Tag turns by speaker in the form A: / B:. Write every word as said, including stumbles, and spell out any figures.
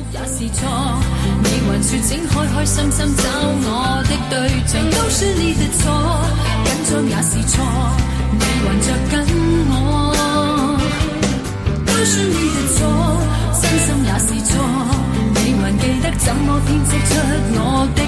A: 也是錯，你還說請開開心心找我的對象，都是你的錯，緊張也是錯，你還着緊我，都是你的錯，傷心也是錯，你還記得怎麼編織出我